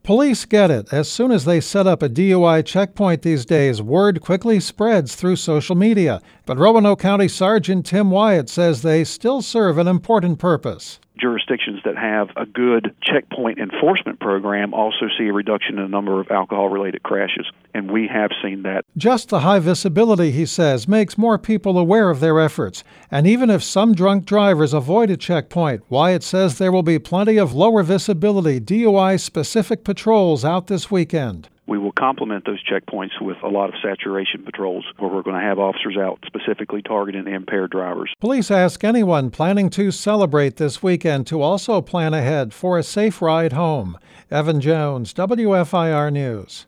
Police get it. As soon as they set up a DUI checkpoint these days, word quickly spreads through social media. But Roanoke County Sergeant Tim Wyatt says they still serve an important purpose. Jurisdictions that have a good checkpoint enforcement program also see a reduction in the number of alcohol-related crashes, and we have seen that. Just the high visibility, he says, makes more people aware of their efforts. And even if some drunk drivers avoid a checkpoint, Wyatt says there will be plenty of lower visibility DUI-specific patrols out this weekend. We will complement those checkpoints with a lot of saturation patrols where we're going to have officers out specifically targeting impaired drivers. Police ask anyone planning to celebrate this weekend to also plan ahead for a safe ride home. Evan Jones, WFIR News.